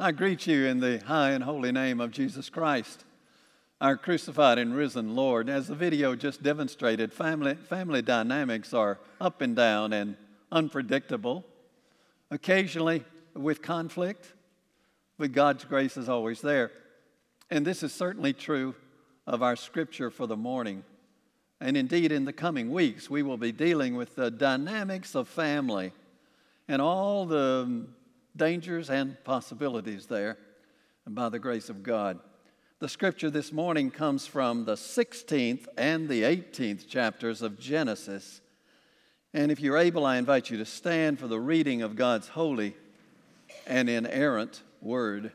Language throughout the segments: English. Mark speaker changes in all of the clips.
Speaker 1: I greet you in the high and holy name of Jesus Christ, our crucified and risen Lord. As the video just demonstrated, family dynamics are up and down and unpredictable, occasionally with conflict, but God's grace is always there. And this is certainly true of our scripture for the morning. And indeed, in the coming weeks, we will be dealing with the dynamics of family and all the dangers and possibilities there, and by the grace of God. The scripture this morning comes from the 16th and the 18th chapters of Genesis. And if you're able, I invite you to stand for the reading of God's holy and inerrant word.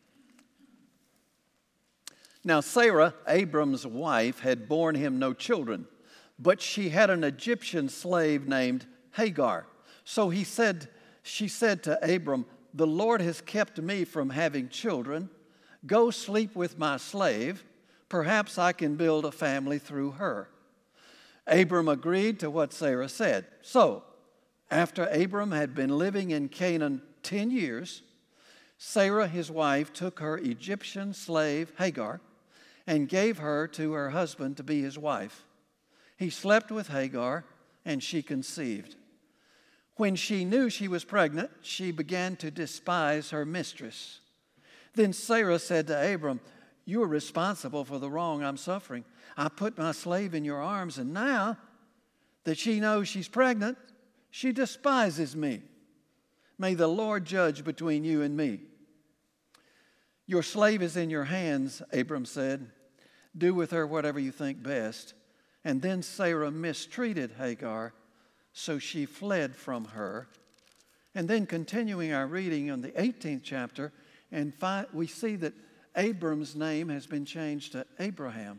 Speaker 1: Now Sarah, Abram's wife, had borne him no children, but she had an Egyptian slave named Hagar. So she said to Abram, "The Lord has kept me from having children. Go sleep with my slave. Perhaps I can build a family through her." Abram agreed to what Sarah said. So, after Abram had been living in Canaan 10 years, Sarah, his wife, took her Egyptian slave Hagar and gave her to her husband to be his wife. He slept with Hagar, and she conceived. When she knew she was pregnant, she began to despise her mistress. Then Sarah said to Abram, "You are responsible for the wrong I'm suffering. I put my slave in your arms, and now that she knows she's pregnant, she despises me. May the Lord judge between you and me." "Your slave is in your hands," Abram said. "Do with her whatever you think best." And then Sarah mistreated Hagar, so she fled from her. And then continuing our reading on the 18th chapter, we see that Abram's name has been changed to Abraham.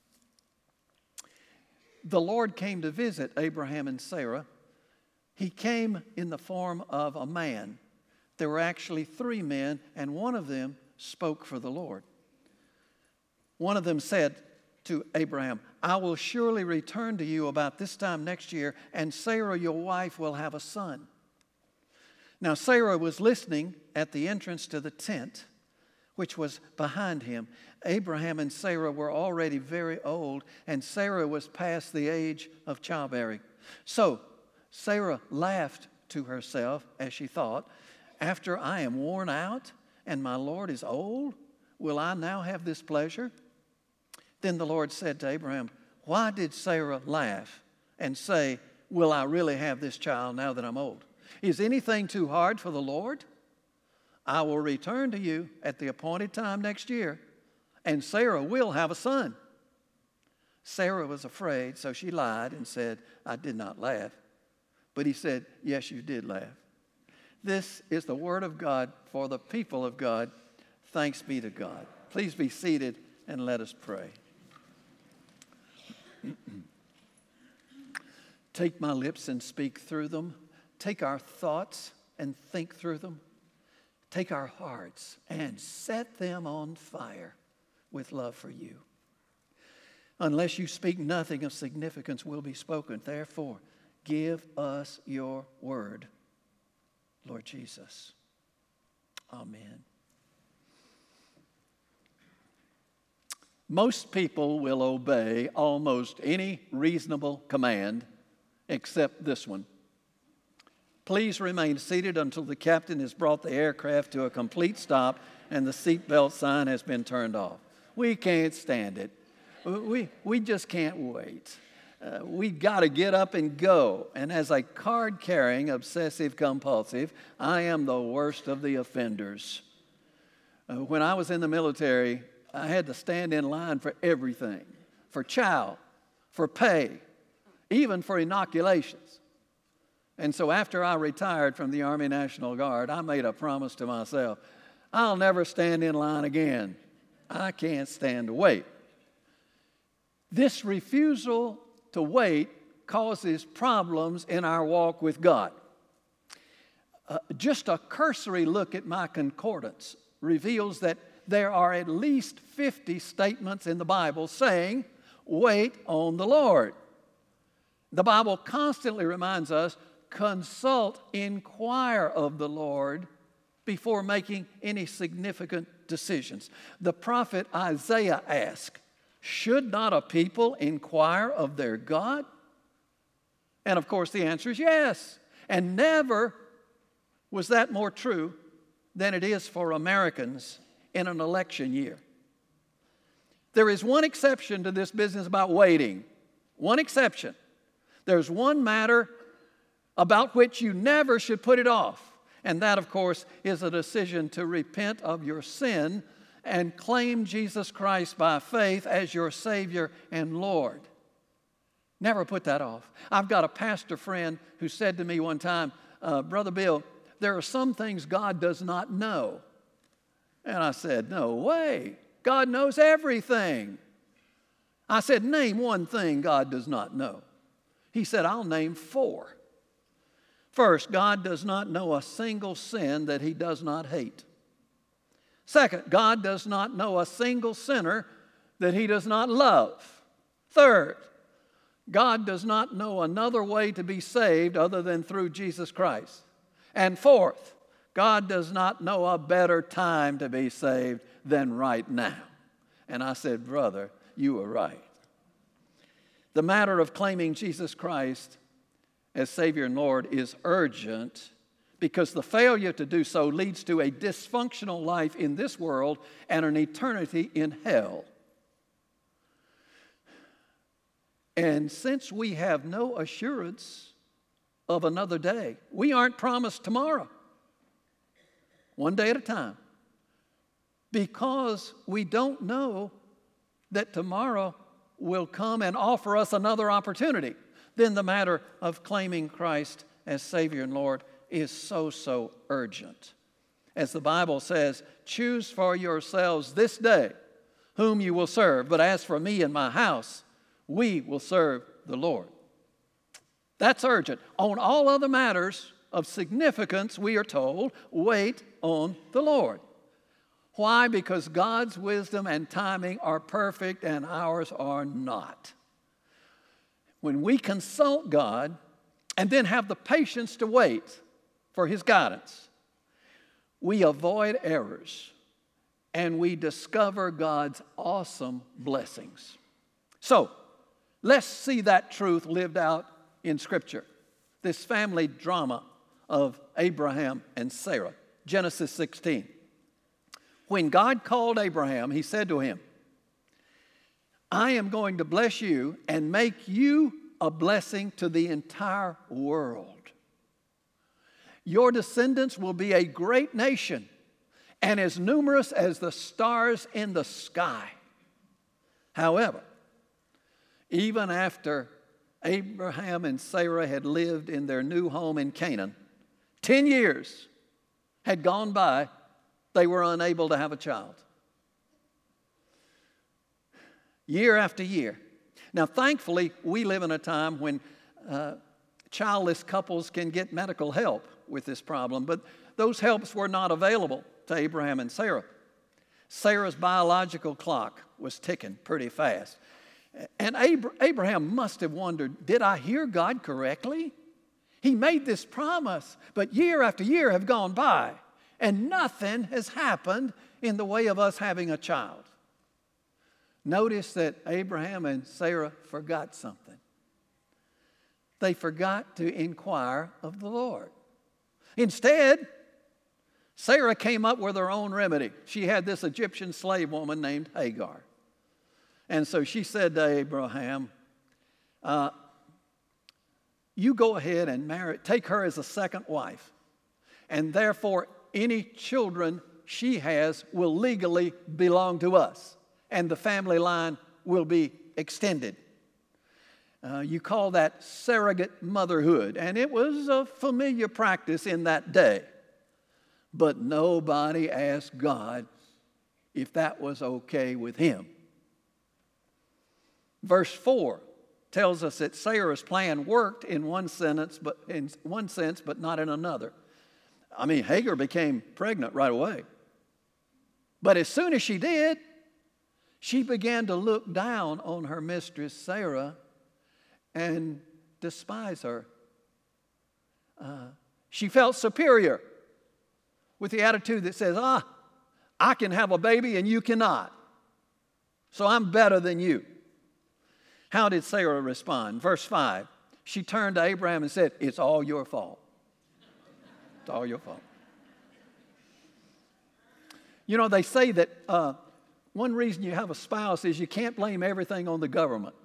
Speaker 1: The Lord came to visit Abraham and Sarah. He came in the form of a man. There were actually 3 men, and one of them spoke for the Lord. One of them said to Abraham, "I will surely return to you about this time next year, and Sarah, your wife, will have a son." Now Sarah was listening at the entrance to the tent, which was behind him. Abraham and Sarah were already very old, and Sarah was past the age of childbearing. So Sarah laughed to herself as she thought, "After I am worn out and my Lord is old, will I now have this pleasure?" Then the Lord said to Abraham, "Why did Sarah laugh and say, 'Will I really have this child now that I'm old?' Is anything too hard for the Lord? I will return to you at the appointed time next year, and Sarah will have a son." Sarah was afraid, so she lied and said, "I did not laugh." But he said, "Yes, you did laugh." This is the word of God for the people of God. Thanks be to God. Please be seated and let us pray. Take my lips and speak through them. Take our thoughts and think through them. Take our hearts and set them on fire with love for you. Unless you speak, nothing of significance will be spoken. Therefore, give us your word, Lord Jesus. Amen. Most people will obey almost any reasonable command except this one. Please remain seated until the captain has brought the aircraft to a complete stop and the seatbelt sign has been turned off. We can't stand it. We just can't wait. We got to get up and go. And as a card-carrying obsessive compulsive, I am the worst of the offenders. When I was in the military, I had to stand in line for everything, for chow, for pay, even for inoculations. And so after I retired from the Army National Guard, I made a promise to myself, I'll never stand in line again. I can't stand to wait. This refusal to wait causes problems in our walk with God. Just a cursory look at my concordance reveals that there are at least 50 statements in the Bible saying, "Wait on the Lord." The Bible constantly reminds us, consult, inquire of the Lord before making any significant decisions. The prophet Isaiah asked, should not a people inquire of their God? And of course the answer is yes. And never was that more true than it is for Americans in an election year. There is one exception to this business about waiting. One exception. There's one matter about which you never should put it off. And that, of course, is a decision to repent of your sin and claim Jesus Christ by faith as your Savior and Lord. Never put that off. I've got a pastor friend who said to me one time, Brother Bill, there are some things God does not know. And I said, no way. God knows everything. I said, name one thing God does not know. He said, I'll name 4. First, God does not know a single sin that He does not hate. Second, God does not know a single sinner that He does not love. Third, God does not know another way to be saved other than through Jesus Christ. And fourth, God does not know a better time to be saved than right now. And I said, brother, you were right. The matter of claiming Jesus Christ as Savior and Lord is urgent because the failure to do so leads to a dysfunctional life in this world and an eternity in hell. And since we have no assurance of another day, we aren't promised tomorrow, one day at a time, because we don't know that tomorrow will come and offer us another opportunity, then the matter of claiming Christ as Savior and Lord is so urgent. As the Bible says, choose for yourselves this day whom you will serve, but as for me and my house, we will serve the Lord. That's urgent. On all other matters of significance, we are told, wait on the Lord. Why? Because God's wisdom and timing are perfect and ours are not. When we consult God and then have the patience to wait for His guidance, we avoid errors and we discover God's awesome blessings. So, let's see that truth lived out in Scripture. This family drama of Abraham and Sarah. Genesis 16. When God called Abraham, He said to him, I am going to bless you and make you a blessing to the entire world. Your descendants will be a great nation and as numerous as the stars in the sky. However, even after Abraham and Sarah had lived in their new home in Canaan, 10 years had gone by, they were unable to have a child. Year after year. Now, thankfully, we live in a time when childless couples can get medical help with this problem, but those helps were not available to Abraham and Sarah. Sarah's biological clock was ticking pretty fast. And Abraham must have wondered, did I hear God correctly? He made this promise, but year after year have gone by, and nothing has happened in the way of us having a child. Notice that Abraham and Sarah forgot something. They forgot to inquire of the Lord. Instead, Sarah came up with her own remedy. She had this Egyptian slave woman named Hagar. And so she said to Abraham, you go ahead and take her as a second wife. And therefore, any children she has will legally belong to us. And the family line will be extended. You call that surrogate motherhood. And it was a familiar practice in that day. But nobody asked God if that was okay with Him. Verse 4 tells us that Sarah's plan worked in one sense, but not in another. I mean, Hagar became pregnant right away. But as soon as she did, she began to look down on her mistress Sarah and despise her. She felt superior, with the attitude that says, I can have a baby and you cannot, so I'm better than you. How did Sarah respond? Verse 5, she turned to Abraham and said, it's all your fault. It's all your fault. You know, they say that one reason you have a spouse is you can't blame everything on the government.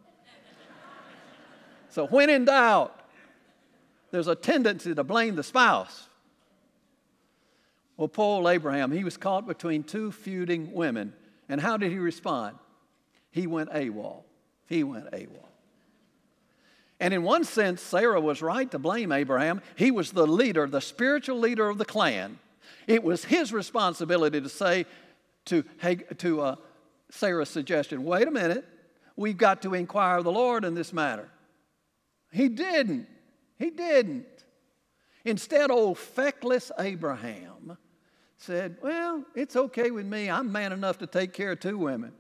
Speaker 1: So when in doubt, there's a tendency to blame the spouse. Well, poor old Abraham, he was caught between two feuding women. And how did he respond? He went AWOL. He went AWOL. And in one sense, Sarah was right to blame Abraham. He was the leader, the spiritual leader of the clan. It was his responsibility to say to Sarah's suggestion, wait a minute, we've got to inquire of the Lord in this matter. He didn't. He didn't. Instead, old feckless Abraham said, well, it's okay with me. I'm man enough to take care of two women.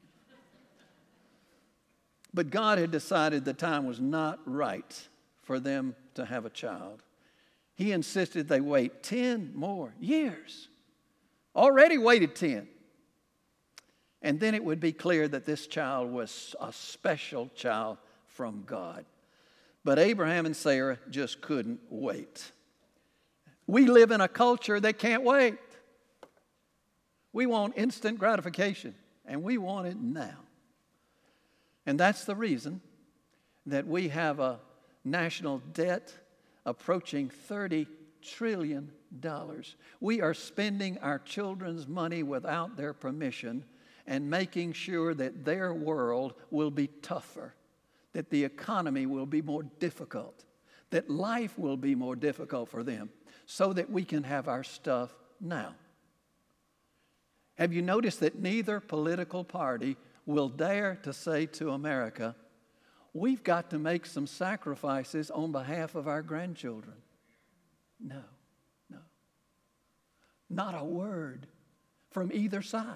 Speaker 1: But God had decided the time was not right for them to have a child. He insisted they wait 10 more years. Already waited 10. And then it would be clear that this child was a special child from God. But Abraham and Sarah just couldn't wait. We live in a culture that can't wait. We want instant gratification, and we want it now. And that's the reason that we have a national debt approaching $30 trillion. We are spending our children's money without their permission and making sure that their world will be tougher, that the economy will be more difficult, that life will be more difficult for them, so that we can have our stuff now. Have you noticed that neither political party will dare to say to America, we've got to make some sacrifices on behalf of our grandchildren? No, no. Not a word from either side.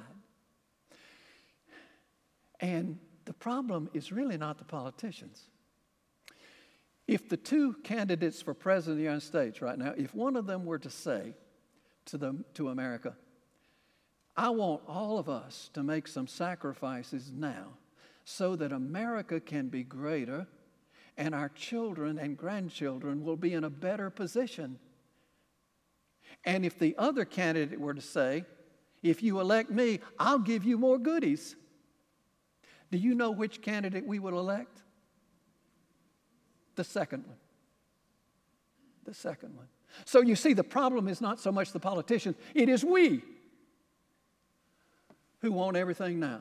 Speaker 1: And the problem is really not the politicians. If the two candidates for president of the United States right now, if one of them were to say to America, I want all of us to make some sacrifices now so that America can be greater and our children and grandchildren will be in a better position. And if the other candidate were to say, if you elect me, I'll give you more goodies. Do you know which candidate we would elect? The second one. The second one. So you see, the problem is not so much the politicians, it is we who want everything now.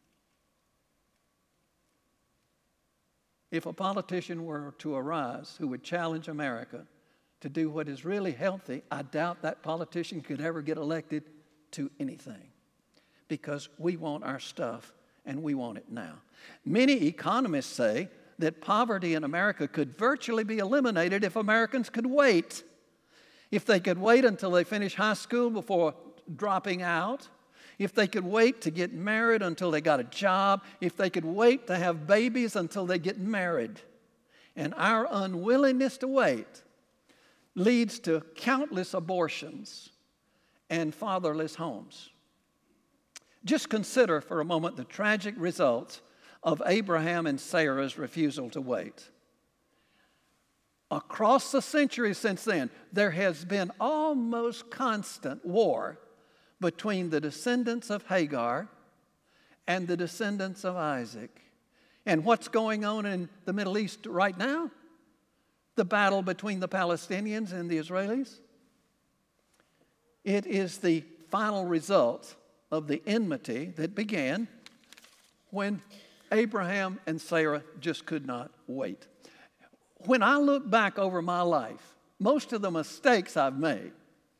Speaker 1: If a politician were to arise who would challenge America to do what is really healthy, I doubt that politician could ever get elected to anything, because we want our stuff and we want it now. Many economists say that poverty in America could virtually be eliminated if Americans could wait. If they could wait until they finish high school before dropping out, if they could wait to get married until they got a job, if they could wait to have babies until they get married. And our unwillingness to wait leads to countless abortions and fatherless homes. Just consider for a moment the tragic results of Abraham and Sarah's refusal to wait. Across the centuries since then, there has been almost constant war between the descendants of Hagar and the descendants of Isaac. And what's going on in the Middle East right now? The battle between the Palestinians and the Israelis. It is the final result of the enmity that began when Abraham and Sarah just could not wait. When I look back over my life, most of the mistakes I've made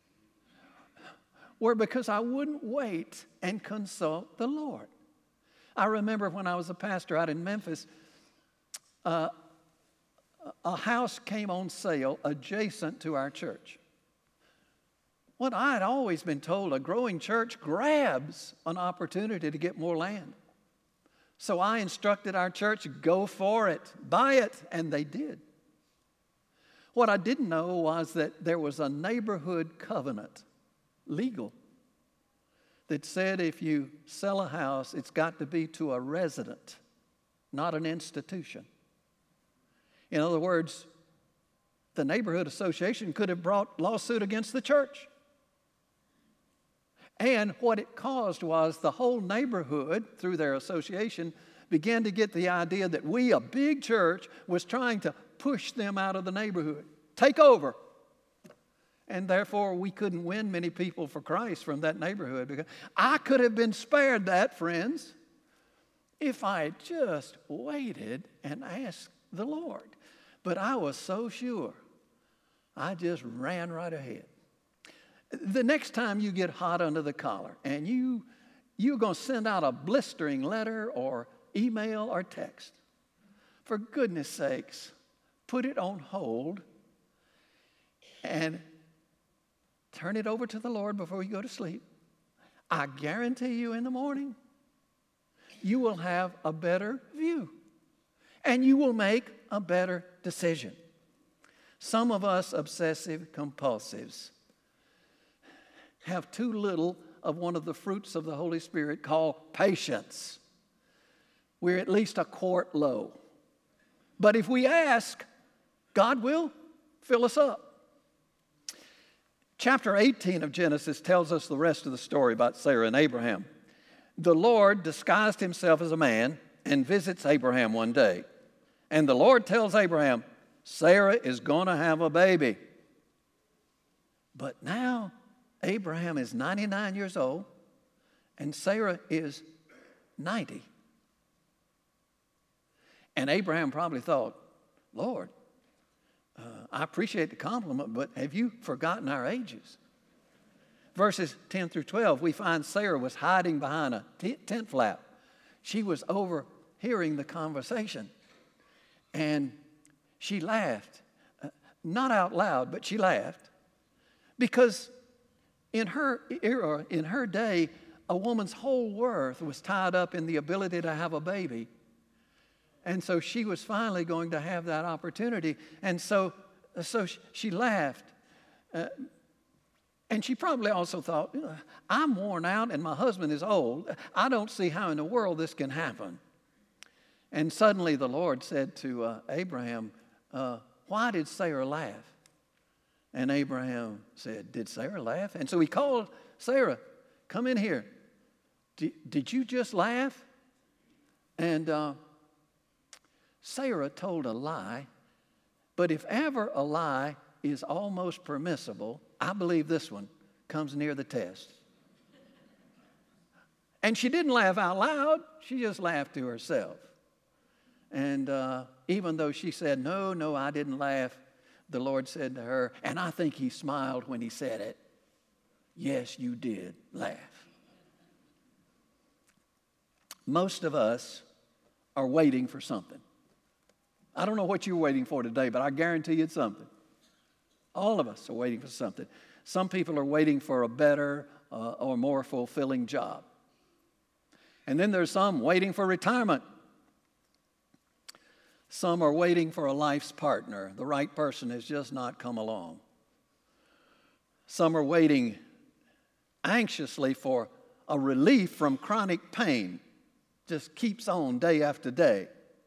Speaker 1: were because I wouldn't wait and consult the Lord. I remember when I was a pastor out in Memphis, a house came on sale adjacent to our church. What I had always been told, a growing church grabs an opportunity to get more land. So I instructed our church, go for it, buy it, and they did. What I didn't know was that there was a neighborhood covenant legal that said if you sell a house, it's got to be to a resident, not an institution. In other words, the neighborhood association could have brought lawsuit against the church. And what it caused was the whole neighborhood, through their association, began to get the idea that we, a big church, was trying to push them out of the neighborhood, take over. And therefore, we couldn't win many people for Christ from that neighborhood. Because I could have been spared that, friends, if I had just waited and asked the Lord. But I was so sure, I just ran right ahead. The next time you get hot under the collar and you're going to send out a blistering letter or email or text, for goodness sakes, put it on hold and turn it over to the Lord before you go to sleep. I guarantee you in the morning, you will have a better view and you will make a better decision. Some of us obsessive compulsives have too little of one of the fruits of the Holy Spirit called patience. We're at least a quart low. But if we ask, God will fill us up. Chapter 18 of Genesis tells us the rest of the story about Sarah and Abraham. The Lord disguised himself as a man and visits Abraham one day. And the Lord tells Abraham, Sarah is going to have a baby. But now Abraham is 99 years old and Sarah is 90. And Abraham probably thought, Lord, I appreciate the compliment, but have you forgotten our ages? Verses 10 through 12, we find Sarah was hiding behind a tent flap. She was overhearing the conversation. And she laughed. Not out loud, but she laughed. Because in her era, in her day, a woman's whole worth was tied up in the ability to have a baby. And so she was finally going to have that opportunity. And so she laughed. And she probably also thought, I'm worn out and my husband is old. I don't see how in the world this can happen. And suddenly the Lord said to Abraham, why did Sarah laugh? And Abraham said, did Sarah laugh? And so he called Sarah, come in here. Did you just laugh? And Sarah told a lie, but if ever a lie is almost permissible, I believe this one comes near the test. And she didn't laugh out loud, she just laughed to herself. And even though she said, no, I didn't laugh, the Lord said to her, and I think he smiled when he said it, yes, you did laugh. Most of us are waiting for something. I don't know what you're waiting for today, but I guarantee you it's something. All of us are waiting for something. Some people are waiting for a better or more fulfilling job. And then there's some waiting for retirement. Some are waiting for a life's partner. The right person has just not come along. Some are waiting anxiously for a relief from chronic pain. Just keeps on day after day.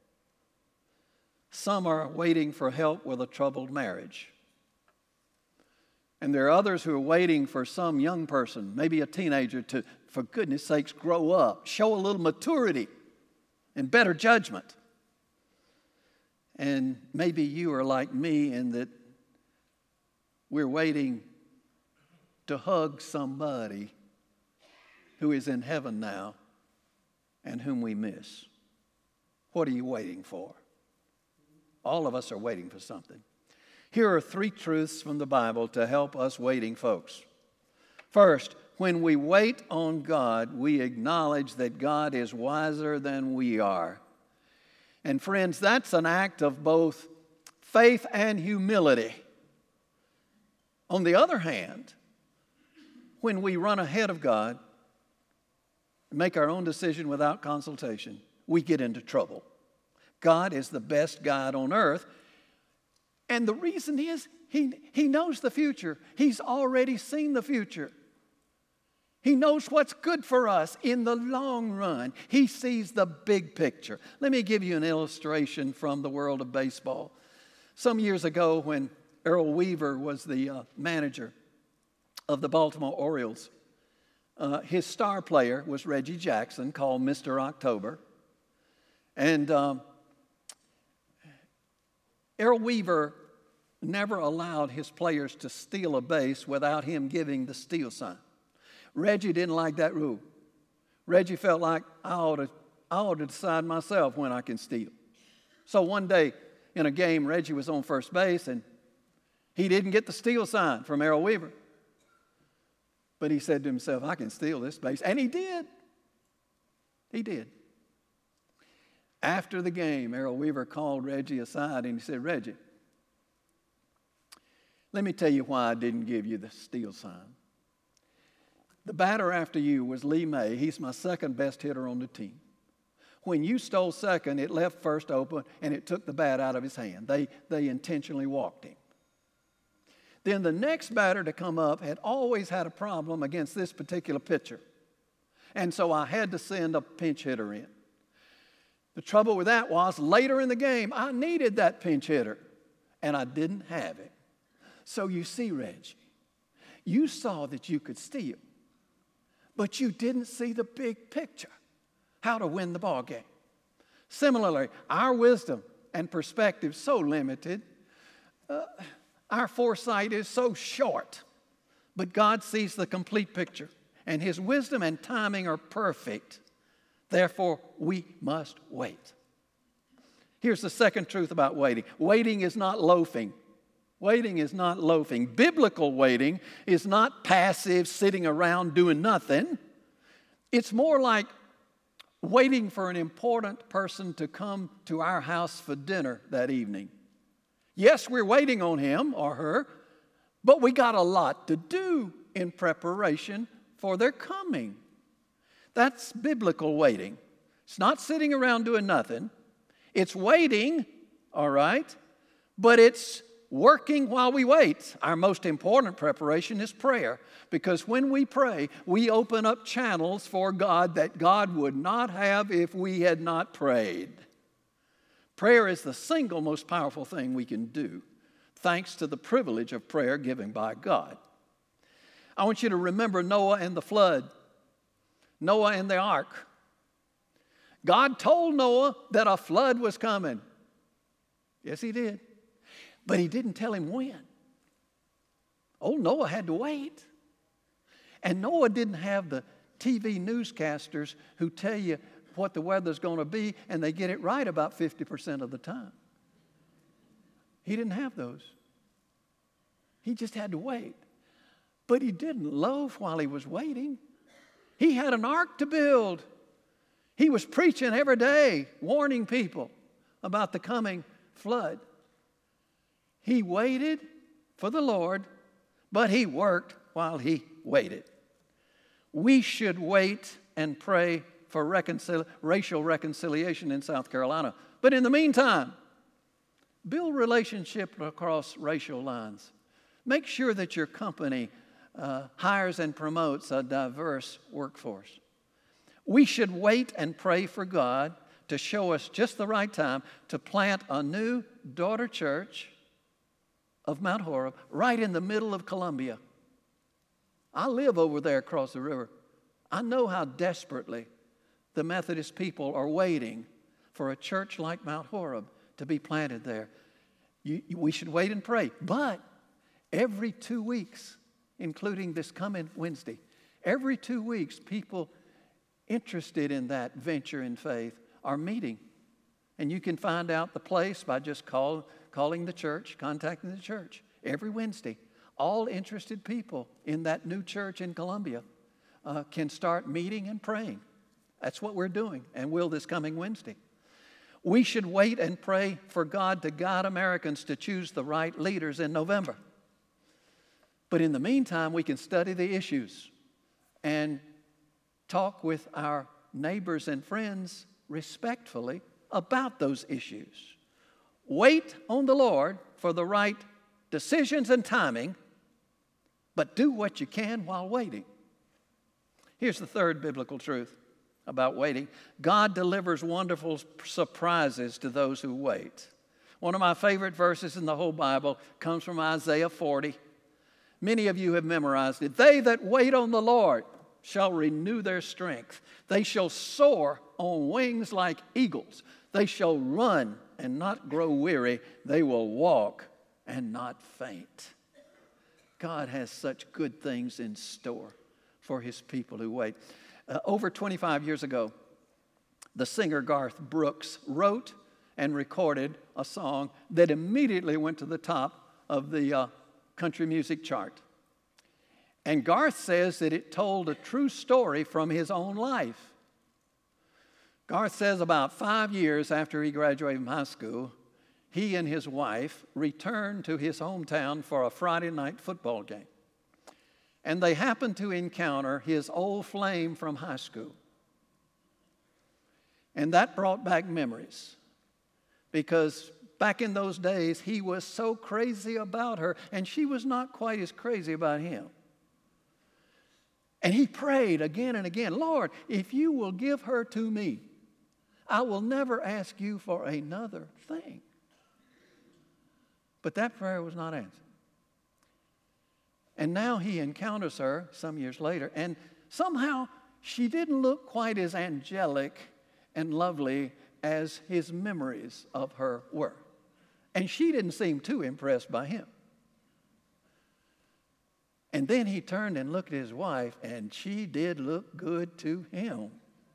Speaker 1: Some are waiting for help with a troubled marriage. And there are others who are waiting for some young person, maybe a teenager, to, for goodness sakes, grow up, show a little maturity and better judgment. And maybe you are like me in that we're waiting to hug somebody who is in heaven now and whom we miss. What are you waiting for? All of us are waiting for something. Here are 3 truths from the Bible to help us waiting folks. First, when we wait on God, we acknowledge that God is wiser than we are. And friends, that's an act of both faith and humility. On the other hand, when we run ahead of God and make our own decision without consultation, we get into trouble. God is the best guide on earth. And the reason is he knows the future. He's already seen the future. He knows what's good for us in the long run. He sees the big picture. Let me give you an illustration from the world of baseball. Some years ago, when Earl Weaver was the manager of the Baltimore Orioles, his star player was Reggie Jackson, called Mr. October. And Earl Weaver never allowed his players to steal a base without him giving the steal sign. Reggie didn't like that rule. Reggie felt like I ought to decide myself when I can steal. So one day in a game, Reggie was on first base, and he didn't get the steal sign from Earl Weaver. But he said to himself, I can steal this base. And he did. He did. After the game, Earl Weaver called Reggie aside, and he said, Reggie, let me tell you why I didn't give you the steal sign. The batter after you was Lee May. He's my second best hitter on the team. When you stole second, it left first open, and it took the bat out of his hand. They intentionally walked him. Then the next batter to come up had always had a problem against this particular pitcher. And so I had to send a pinch hitter in. The trouble with that was later in the game, I needed that pinch hitter, and I didn't have it. So you see, Reggie, you saw that you could steal, but you didn't see the big picture, how to win the ball game. Similarly, our wisdom and perspective so limited, our foresight is so short, but God sees the complete picture, and His wisdom and timing are perfect. Therefore, we must wait. Here's the second truth about waiting. Waiting is not loafing. Waiting is not loafing. Biblical waiting is not passive, sitting around doing nothing. It's more like waiting for an important person to come to our house for dinner that evening. Yes, we're waiting on him or her, but we got a lot to do in preparation for their coming. That's biblical waiting. It's not sitting around doing nothing. It's waiting, all right, but it's working while we wait. Our most important preparation is prayer, because when we pray, we open up channels for God that God would not have if we had not prayed. Prayer is the single most powerful thing we can do, thanks to the privilege of prayer given by God. I want you to remember Noah and the flood, Noah and the ark. God told Noah that a flood was coming. Yes, He did. But He didn't tell him when. Old Noah had to wait. And Noah didn't have the TV newscasters who tell you what the weather's going to be, and they get it right about 50% of the time. He didn't have those. He just had to wait. But he didn't loaf while he was waiting. He had an ark to build. He was preaching every day, warning people about the coming flood. He waited for the Lord, but he worked while he waited. We should wait and pray for racial reconciliation in South Carolina. But in the meantime, build relationship across racial lines. Make sure that your company hires and promotes a diverse workforce. We should wait and pray for God to show us just the right time to plant a new daughter church of Mount Horeb right in the middle of Columbia. I live over there across the river. I know how desperately the Methodist people are waiting for a church like Mount Horeb to be planted there. We should wait and pray. But every 2 weeks, including this coming Wednesday, every 2 weeks, people interested in that venture in faith are meeting. And you can find out the place by just calling the church, contacting the church. Every Wednesday, all interested people in that new church in Columbia can start meeting and praying. That's what we're doing, and will this coming Wednesday. We should wait and pray for God to guide Americans to choose the right leaders in November. But in the meantime, we can study the issues and talk with our neighbors and friends respectfully about those issues. Wait on the Lord for the right decisions and timing, but do what you can while waiting. Here's the third biblical truth about waiting. God delivers wonderful surprises to those who wait. One of my favorite verses in the whole Bible comes from Isaiah 40. Many of you have memorized it. They that wait on the Lord shall renew their strength. They shall soar on wings like eagles. They shall run and not grow weary. They will walk and not faint. God has such good things in store for his people who wait. Over 25 years ago, the singer Garth Brooks wrote and recorded a song that immediately went to the top of the country music chart. And Garth says that it told a true story from his own life. Garth says about 5 years after he graduated from high school, he and his wife returned to his hometown for a Friday night football game. And they happened to encounter his old flame from high school. And that brought back memories, because back in those days, he was so crazy about her, and she was not quite as crazy about him. And he prayed again and again, Lord, if you will give her to me, I will never ask you for another thing. But that prayer was not answered. And now he encounters her some years later, and somehow she didn't look quite as angelic and lovely as his memories of her were. And she didn't seem too impressed by him. And then he turned and looked at his wife, and she did look good to him.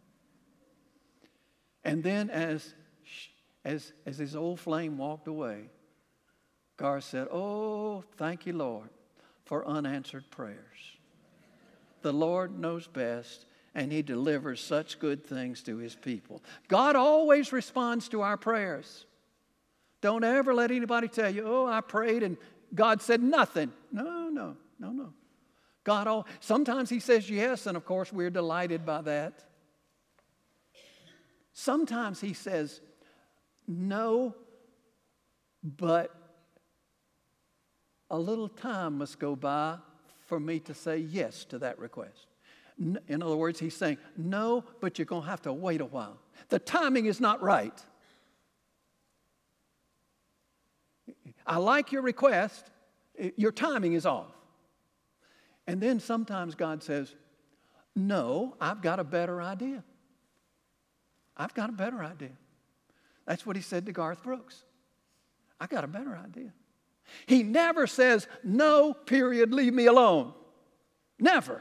Speaker 1: And then as his old flame walked away, Garth said, oh, thank you, Lord, for unanswered prayers. The Lord knows best, and he delivers such good things to his people. God always responds to our prayers. Don't ever let anybody tell you, oh, I prayed and God said nothing. No. Sometimes he says yes, and of course we're delighted by that. Sometimes he says no, but a little time must go by for me to say yes to that request. In other words, he's saying, no, but you're going to have to wait a while. The timing is not right. I like your request. Your timing is off. And then sometimes God says, no, I've got a better idea. I've got a better idea. That's what he said to Garth Brooks. I got a better idea. He never says, no, period, leave me alone. Never.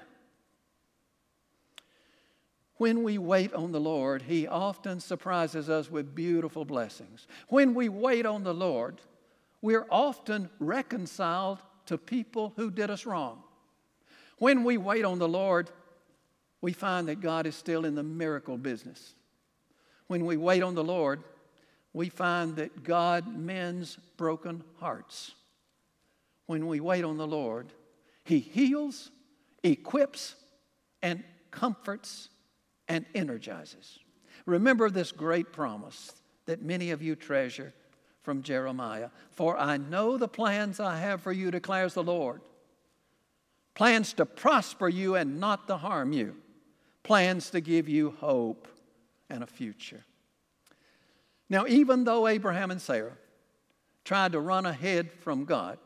Speaker 1: When we wait on the Lord, he often surprises us with beautiful blessings. When we wait on the Lord, we're often reconciled to people who did us wrong. When we wait on the Lord, we find that God is still in the miracle business. When we wait on the Lord, we find that God mends broken hearts. When we wait on the Lord, he heals, equips, and comforts and energizes. Remember this great promise that many of you treasure from Jeremiah. For I know the plans I have for you, declares the Lord. Plans to prosper you and not to harm you. Plans to give you hope and a future. Now, even though Abraham and Sarah tried to run ahead from God,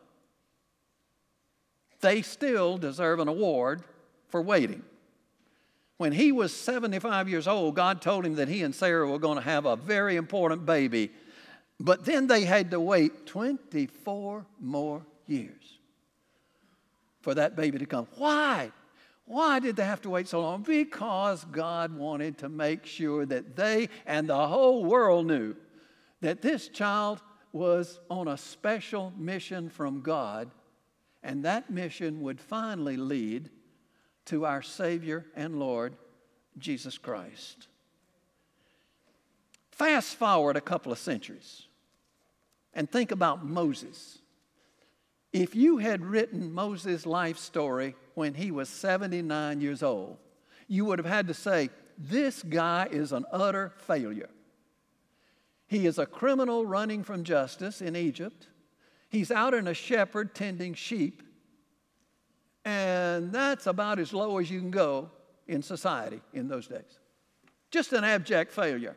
Speaker 1: they still deserve an award for waiting. When he was 75 years old, God told him that he and Sarah were going to have a very important baby. But then they had to wait 24 more years for that baby to come. Why? Why did they have to wait so long? Because God wanted to make sure that they and the whole world knew that this child was on a special mission from God, and that mission would finally lead to our Savior and Lord, Jesus Christ. Fast forward a couple of centuries and think about Moses. If you had written Moses' life story when he was 79 years old, you would have had to say, this guy is an utter failure. He is a criminal running from justice in Egypt. He's out in a shepherd tending sheep. And that's about as low as you can go in society in those days. Just an abject failure.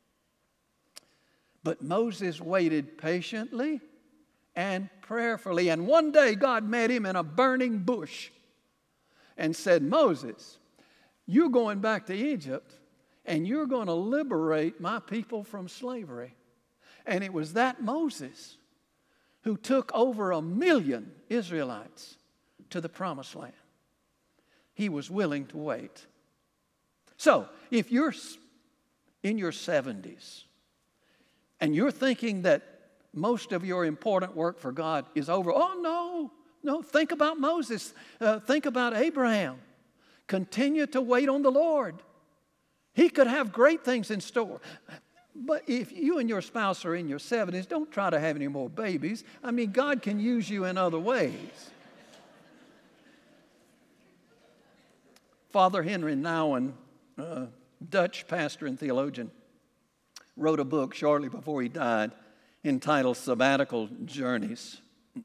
Speaker 1: But Moses waited patiently and prayerfully. And one day God met him in a burning bush and said, Moses, you're going back to Egypt and you're going to liberate my people from slavery. And it was that Moses who took over 1 million Israelites to the promised land. He was willing to wait. So, if you're in your 70s and you're thinking that most of your important work for God is over, oh, no, think about Moses. Think about Abraham. Continue to wait on the Lord. He could have great things in store. But if you and your spouse are in your 70s, don't try to have any more babies. I mean, God can use you in other ways. Father Henry Nouwen, Dutch pastor and theologian, wrote a book shortly before he died entitled Sabbatical Journeys.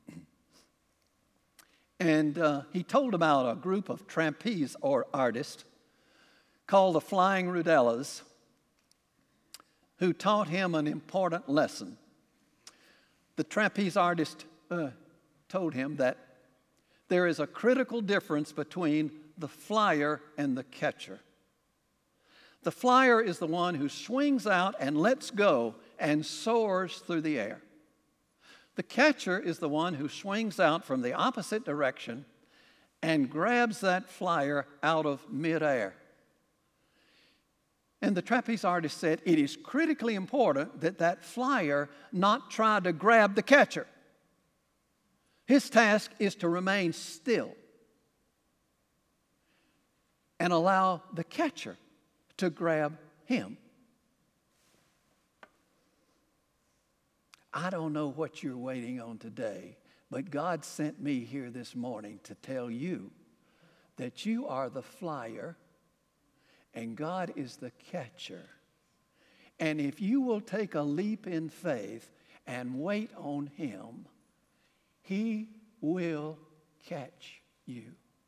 Speaker 1: And he told about a group of trapeze artists called the Flying Rudellas who taught him an important lesson. The trapeze artist told him that there is a critical difference between the flyer and the catcher. The flyer is the one who swings out and lets go and soars through the air. The catcher is the one who swings out from the opposite direction and grabs that flyer out of midair. And the trapeze artist said it is critically important that that flyer not try to grab the catcher. His task is to remain still and allow the catcher to grab him. I don't know what you're waiting on today, but God sent me here this morning to tell you that you are the flyer and God is the catcher. And if you will take a leap in faith and wait on Him, He will catch you.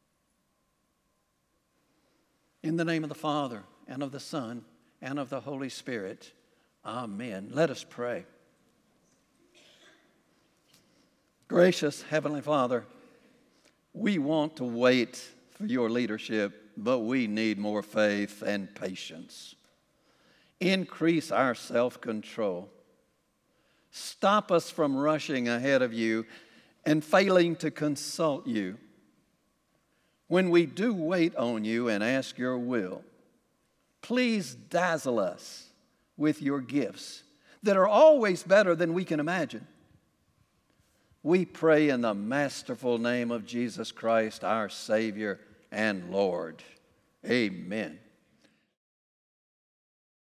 Speaker 1: In the name of the Father, and of the Son, and of the Holy Spirit, amen. Let us pray. Gracious Heavenly Father, we want to wait for your leadership, but we need more faith and patience. Increase our self-control. Stop us from rushing ahead of you and failing to consult you. When we do wait on you and ask your will, please dazzle us with your gifts that are always better than we can imagine. We pray in the masterful name of Jesus Christ, our Savior and Lord. Amen.